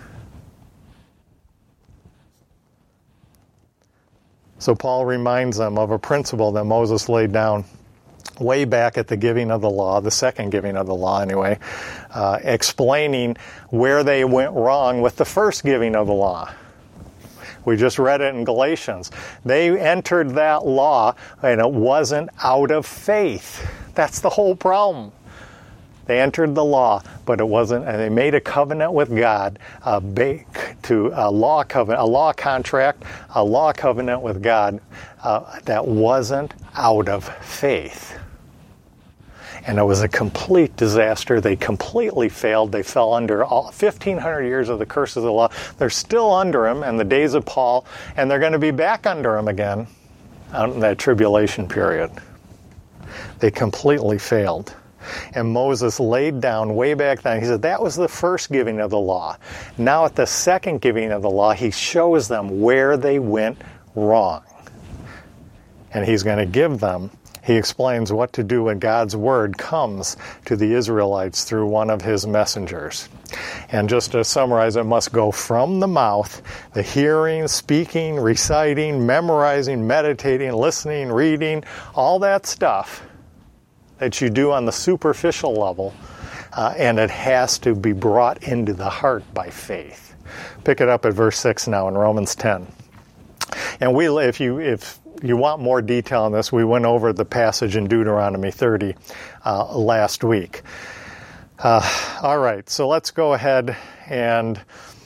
So Paul reminds them of a principle that Moses laid down way back at the giving of the law, the second giving of the law anyway, explaining where they went wrong with the first giving of the law. We just read it in Galatians. They entered that law and it wasn't out of faith. That's the whole problem. They entered the law, but it wasn't, and they made a covenant with God, a law contract, a law covenant with God that wasn't out of faith. And it was a complete disaster. They completely failed. They fell under 1,500 years of the curses of the law. They're still under him in the days of Paul, and they're going to be back under him again in that tribulation period. They completely failed. And Moses laid down way back then, he said that was the first giving of the law. Now at the second giving of the law, he shows them where they went wrong. And he's going to give them, he explains what to do when God's word comes to the Israelites through one of his messengers. And just to summarize, it must go from the mouth, the hearing, speaking, reciting, memorizing, meditating, listening, reading, all that stuff that you do on the superficial level, and it has to be brought into the heart by faith. Pick it up at verse 6 now in Romans 10. And if you want more detail on this, we went over the passage in Deuteronomy 30 last week. All right, so let's go ahead and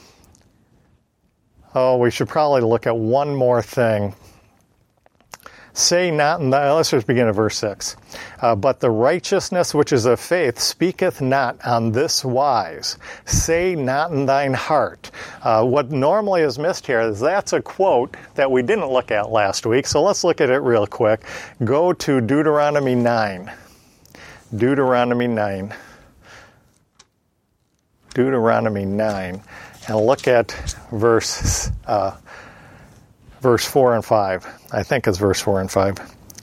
we should probably look at one more thing. Say not, let's just begin at verse 6. But the righteousness which is of faith speaketh not on this wise. Say not in thine heart. What normally is missed here is that's a quote that we didn't look at last week, so let's look at it real quick. Go to Deuteronomy 9. Deuteronomy 9. Deuteronomy 9. And look at verse 4 and 5. I think it's verse 4 and 5.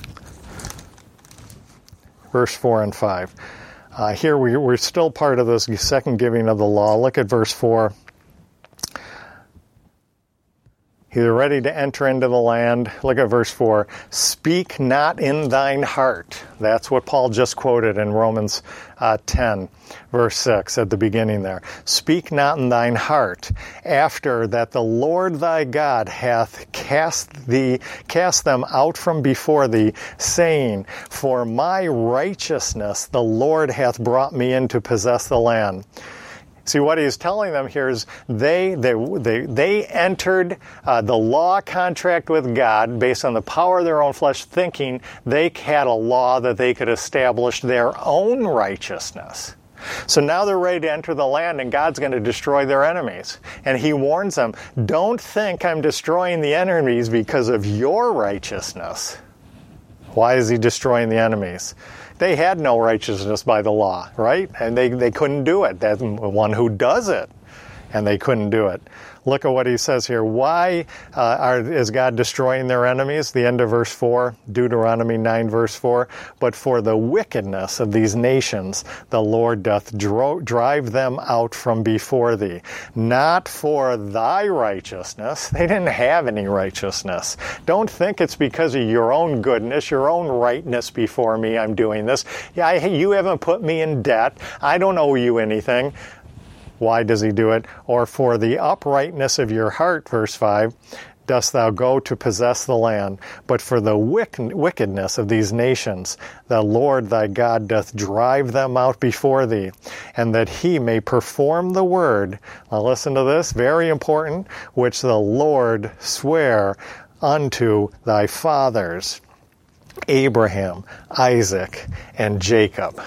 Verse 4 and 5. Here we're still part of this second giving of the law. Look at verse 4. He's ready to enter into the land. Look at verse 4. Speak not in thine heart. That's what Paul just quoted in Romans 10, verse 6 at the beginning there. Speak not in thine heart, after that the Lord thy God hath cast them out from before thee, saying, For my righteousness the Lord hath brought me in to possess the land. See, what he's telling them here is they entered the law contract with God based on the power of their own flesh, thinking they had a law that they could establish their own righteousness. So now they're ready to enter the land, and God's going to destroy their enemies. And he warns them, don't think I'm destroying the enemies because of your righteousness. Why is he destroying the enemies? They had no righteousness by the law, right? And they couldn't do it. That's the one who does it, and they couldn't do it. Look at what he says here. Why is God destroying their enemies? The end of verse 4, Deuteronomy 9, verse 4. But for the wickedness of these nations, the Lord doth drive them out from before thee. Not for thy righteousness. They didn't have any righteousness. Don't think it's because of your own goodness, your own rightness before me I'm doing this. Yeah, you haven't put me in debt. I don't owe you anything. Why does he do it? Or for the uprightness of your heart, verse 5, dost thou go to possess the land. But for the wickedness of these nations, the Lord thy God doth drive them out before thee, and that he may perform the word. Now listen to this, very important, which the Lord sware unto thy fathers, Abraham, Isaac, and Jacob.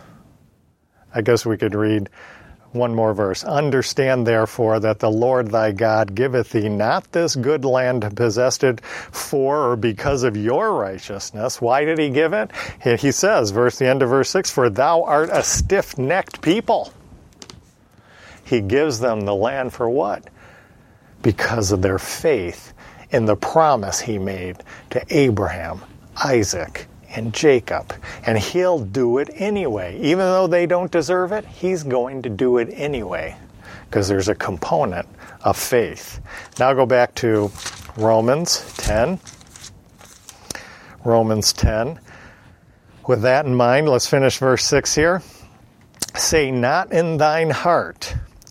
I guess we could read one more verse. Understand therefore that the Lord thy God giveth thee not this good land to possess it for or because of your righteousness. Why did he give it? He says, the end of verse 6, for thou art a stiff-necked people. He gives them the land for what? Because of their faith in the promise he made to Abraham, Isaac, and Jacob. And he'll do it anyway. Even though they don't deserve it, he's going to do it anyway, because there's a component of faith. Now go back to Romans 10. Romans 10. With that in mind, let's finish verse 6 here. Say not in thine heart.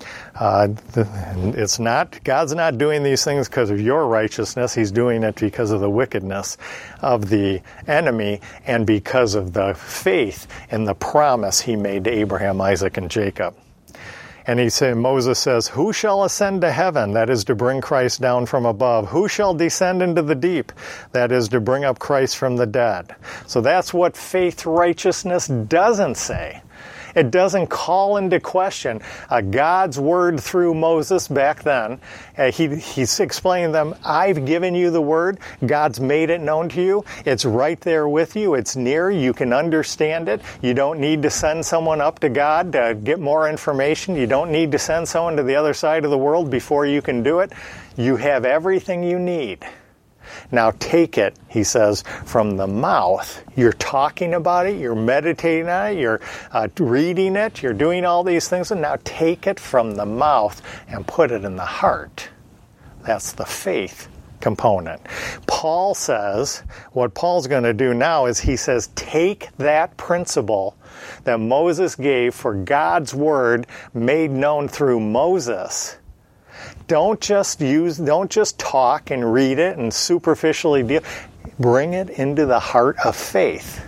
God's not doing these things because of your righteousness. He's doing it because of the wickedness of the enemy and because of the faith in the promise he made to Abraham, Isaac, and Jacob. And Moses says, who shall ascend to heaven? That is to bring Christ down from above. Who shall descend into the deep? That is to bring up Christ from the dead. So that's what faith righteousness doesn't say. It doesn't call into question God's word through Moses back then. He's explaining to them, I've given you the word. God's made it known to you. It's right there with you. It's near. You can understand it. You don't need to send someone up to God to get more information. You don't need to send someone to the other side of the world before you can do it. You have everything you need. Now take it, he says, from the mouth. You're talking about it, you're meditating on it, you're reading it, you're doing all these things, and now take it from the mouth and put it in the heart. That's the faith component. Paul says, what Paul's going to do now is he says, take that principle that Moses gave for God's word made known through Moses. Don't just talk and read it and superficially deal. Bring it into the heart of faith.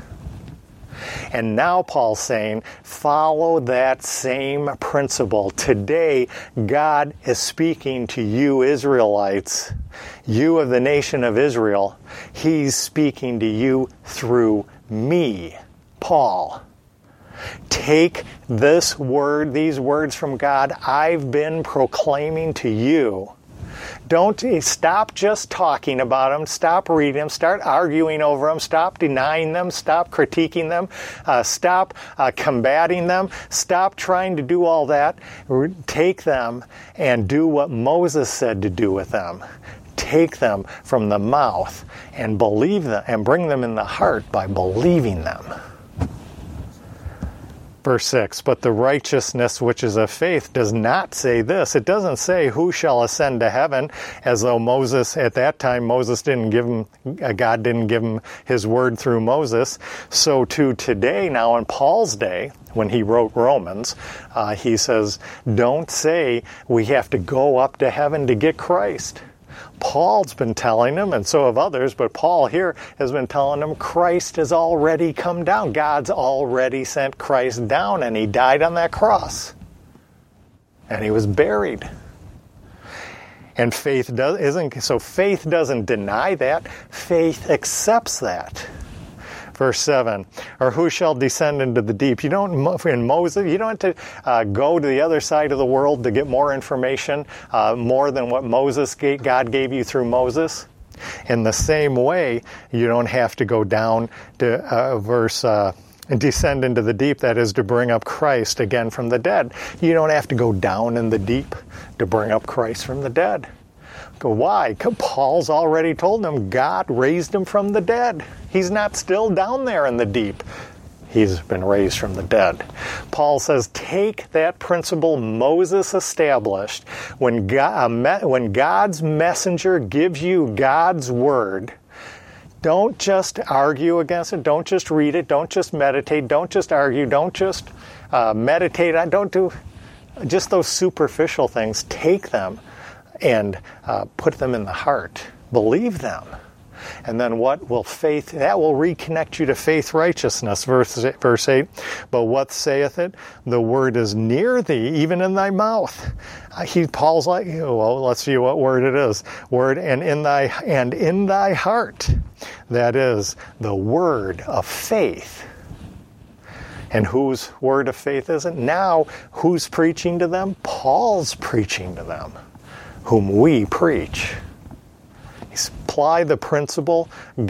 And now Paul's saying, follow that same principle. Today, God is speaking to you Israelites, you of the nation of Israel. He's speaking to you through me, Paul. Take these words from God I've been proclaiming to you. Don't stop just talking about them. Stop reading them. Start arguing over them. Stop denying them. Stop critiquing them. Stop combating them. Stop trying to do all that. Take them and do what Moses said to do with them. Take them from the mouth and believe them and bring them in the heart by believing them. Verse 6, but the righteousness which is of faith does not say this. It doesn't say, who shall ascend to heaven, as though Moses, at that time, God didn't give him his word through Moses. So too today, now in Paul's day, when he wrote Romans, he says, don't say we have to go up to heaven to get Christ. Paul's been telling them, and so have others, but Paul here has been telling them Christ has already come down. God's already sent Christ down, and he died on that cross. And he was buried. And faith doesn't deny that. Faith accepts that. Verse 7, or who shall descend into the deep? In Moses, you don't have to go to the other side of the world to get more information, more than what God gave you through Moses. In the same way, you don't have to go down to descend into the deep, that is to bring up Christ again from the dead. You don't have to go down in the deep to bring up Christ from the dead. Why? Because Paul's already told them God raised him from the dead. He's not still down there in the deep. He's been raised from the dead. Paul says, take that principle Moses established. When God's messenger gives you God's word, don't just argue against it. Don't just read it. Don't just meditate. Don't just argue. Don't just meditate. Don't do just those superficial things. Take them and put them in the heart. Believe them. And then what will faith, that will reconnect you to faith righteousness. Verse 8, but what saith it? The word is near thee, even in thy mouth. Paul's like, well, let's see what word it is. Word, and in thy heart. That is the word of faith. And whose word of faith is it? Now, who's preaching to them? Paul's preaching to them, whom we preach. Apply the principle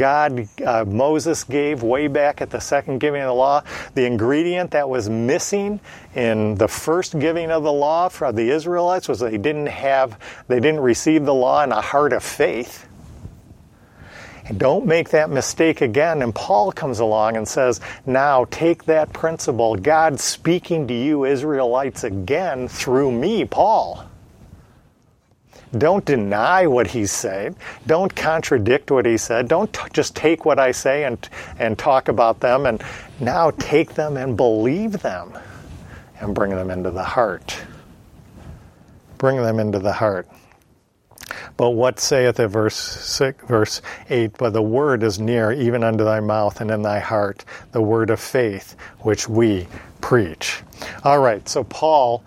Moses gave way back at the second giving of the law. The ingredient that was missing in the first giving of the law for the Israelites was they didn't receive the law in a heart of faith. And don't make that mistake again. And Paul comes along and says, now take that principle, God speaking to you Israelites again through me, Paul. Don't deny what he said. Don't contradict what he said. Don't just take what I say and talk about them. And now take them and believe them and bring them into the heart. Bring them into the heart. But what saith it, verse 8, but the word is near, even unto thy mouth and in thy heart, the word of faith, which we preach. All right, so Paul...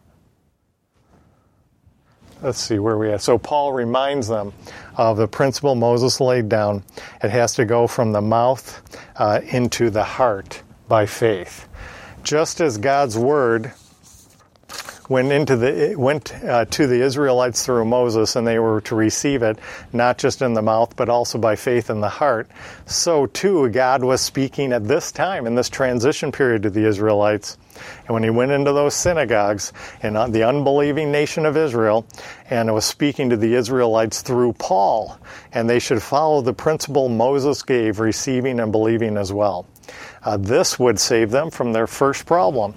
Let's see where we are. So Paul reminds them of the principle Moses laid down. It has to go from the mouth into the heart by faith. Just as God's word went to the Israelites through Moses, and they were to receive it not just in the mouth but also by faith in the heart, so too God was speaking at this time in this transition period to the Israelites. And when he went into those synagogues in the unbelieving nation of Israel, and was speaking to the Israelites through Paul, and they should follow the principle Moses gave, receiving and believing as well. This would save them from their first problem,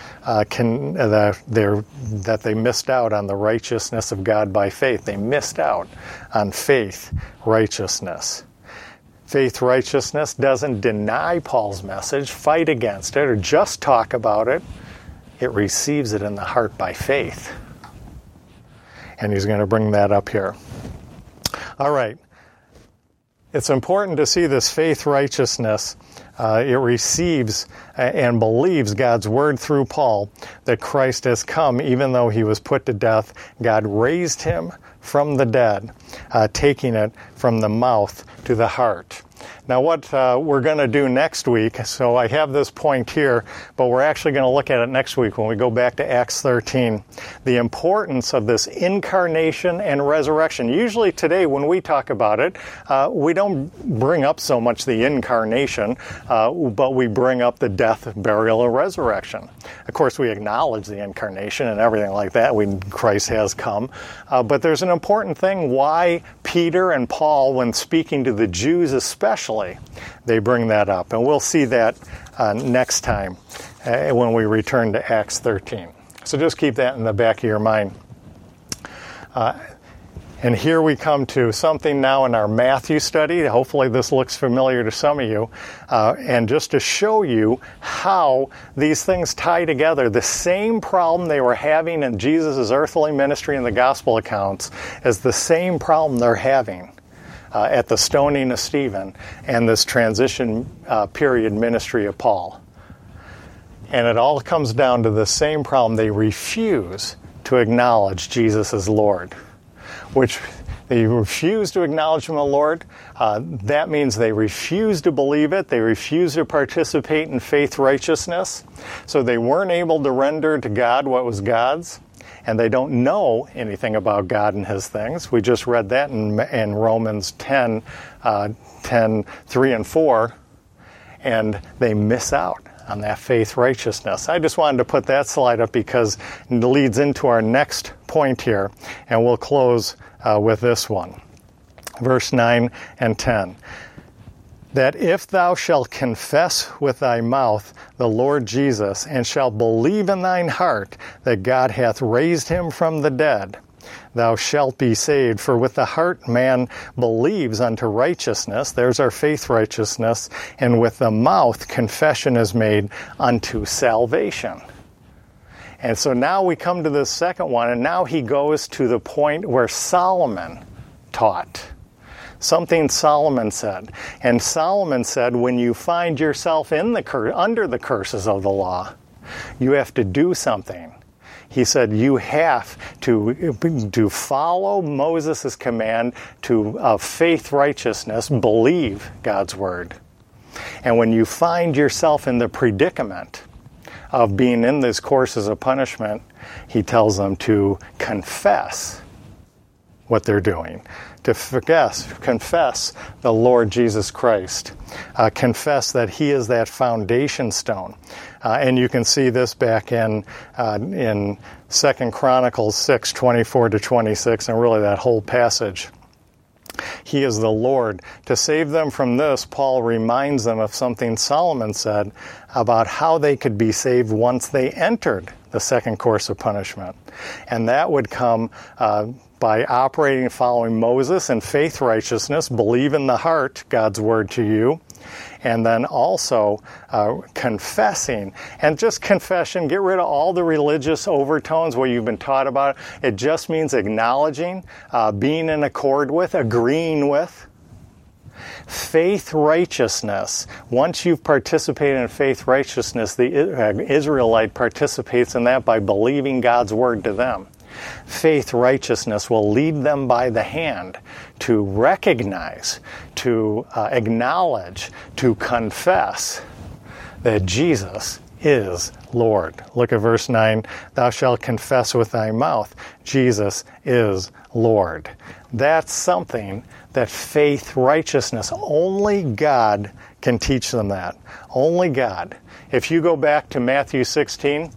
that they missed out on the righteousness of God by faith. They missed out on faith righteousness. Faith righteousness doesn't deny Paul's message, fight against it, or just talk about it. It receives it in the heart by faith. And he's going to bring that up here. All right. It's important to see this faith righteousness. It receives and believes God's word through Paul that Christ has come, even though he was put to death. God raised him from the dead, taking it from the mouth to the heart. Now what we're going to do next week, so I have this point here, but we're actually going to look at it next week when we go back to Acts 13. The importance of this incarnation and resurrection. Usually today when we talk about it, we don't bring up so much the incarnation, but we bring up the death, burial, and resurrection. Of course, we acknowledge the incarnation and everything like that. Christ has come. But there's an important thing why Peter and Paul, when speaking to the Jews especially, they bring that up. And we'll see that next time when we return to Acts 13. So just keep that in the back of your mind. And here we come to something now in our Matthew study. Hopefully this looks familiar to some of you. And just to show you how these things tie together, the same problem they were having in Jesus' earthly ministry in the gospel accounts is the same problem they're having at the stoning of Stephen and this transition period ministry of Paul. And it all comes down to the same problem. They refuse to acknowledge Jesus as Lord. Which they refuse to acknowledge Him as Lord. That means they refuse to believe it. They refuse to participate in faith righteousness. So they weren't able to render to God what was God's. And they don't know anything about God and His things. We just read that in Romans 10, 3 and 4. And they miss out on that faith righteousness. I just wanted to put that slide up because it leads into our next point here, and we'll close with this one. Verse 9 and 10. That if thou shalt confess with thy mouth the Lord Jesus, and shalt believe in thine heart that God hath raised him from the dead, thou shalt be saved. For with the heart man believes unto righteousness, there's our faith righteousness, and with the mouth confession is made unto salvation. And so now we come to this second one, and now he goes to the point where Solomon taught. Something Solomon said. And Solomon said, when you find yourself in under the curses of the law, you have to do something. He said you have to follow Moses' command of faith righteousness, believe God's word. And when you find yourself in the predicament of being in these courses of punishment, he tells them to confess what they're doing. To confess the Lord Jesus Christ. Confess that He is that foundation stone. And you can see this back in 2 Chronicles 6, 24 to 26, and really that whole passage. He is the Lord. To save them from this, Paul reminds them of something Solomon said about how they could be saved once they entered the second course of punishment. And that would come by operating and following Moses in faith righteousness, believe in the heart God's word to you, and then also confessing. And just confession, get rid of all the religious overtones, what you've been taught about. It just means acknowledging, being in accord with, agreeing with. Faith righteousness. Once you've participated in faith righteousness, the Israelite participates in that by believing God's word to them. Faith righteousness will lead them by the hand to recognize, to acknowledge, to confess that Jesus is Lord. Look at verse 9. Thou shalt confess with thy mouth, Jesus is Lord. That's something that faith righteousness, only God can teach them that. Only God. If you go back to Matthew 16,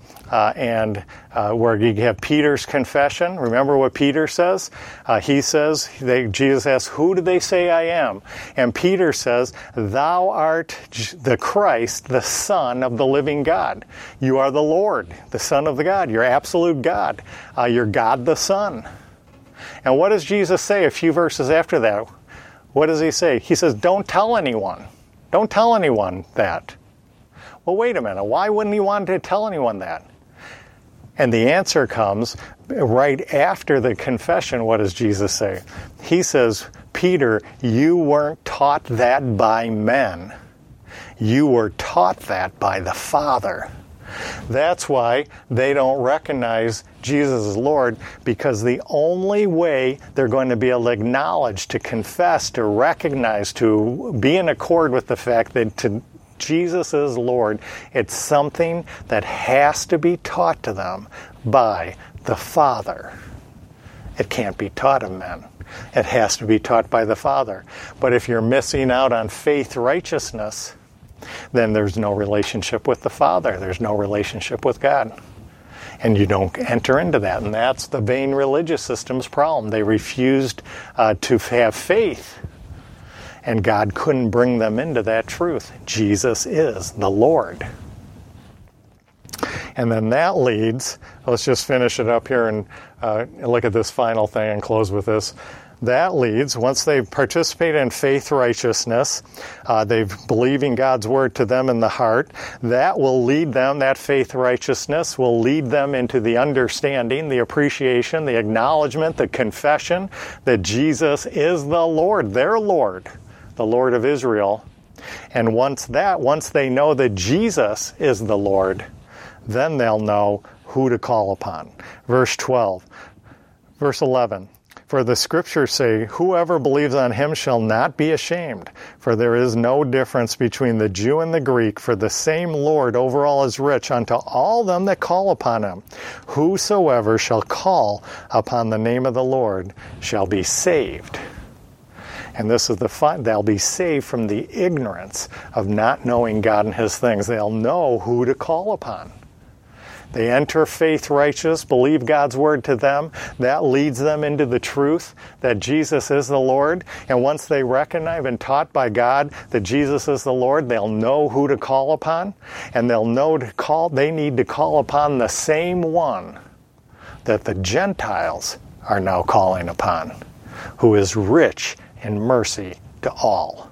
where you have Peter's confession, remember what Peter says? He says, Jesus asks, who do they say I am? And Peter says, thou art the Christ, the Son of the living God. You are the Lord, the Son of the God. You're absolute God. You're God the Son. And what does Jesus say a few verses after that? What does he say? He says, don't tell anyone. Don't tell anyone that. Well, wait a minute. Why wouldn't he want to tell anyone that? And the answer comes right after the confession. What does Jesus say? He says, Peter, you weren't taught that by men. You were taught that by the Father. That's why they don't recognize Jesus as Lord, because the only way they're going to be able to acknowledge, to confess, to recognize, to be in accord with the fact that Jesus is Lord, it's something that has to be taught to them by the Father. It can't be taught of men. It has to be taught by the Father. But if you're missing out on faith righteousness, then there's no relationship with the Father. There's no relationship with God. And you don't enter into that. And that's the vain religious system's problem. They refused to have faith. and God couldn't bring them into that truth. Jesus is the Lord. And then that leads, let's just finish it up here and look at this final thing and close with this. That leads, once they participate in faith righteousness, they've believing God's word to them in the heart, that will lead them, that faith righteousness will lead them into the understanding, the appreciation, the acknowledgement, the confession that Jesus is the Lord, their Lord, the Lord of Israel. And once they know that Jesus is the Lord, then they'll know who to call upon. Verse 11. For the scriptures say, whoever believes on him shall not be ashamed. For there is no difference between the Jew and the Greek, for the same Lord over all is rich unto all them that call upon him. Whosoever shall call upon the name of the Lord shall be saved. And this is they'll be saved from the ignorance of not knowing God and his things. They'll know who to call upon. They enter faith righteous, believe God's word to them. That leads them into the truth that Jesus is the Lord. And once they recognize and taught by God that Jesus is the Lord, they'll know who to call upon. And they'll know they need to call upon the same one that the Gentiles are now calling upon, who is rich in mercy to all.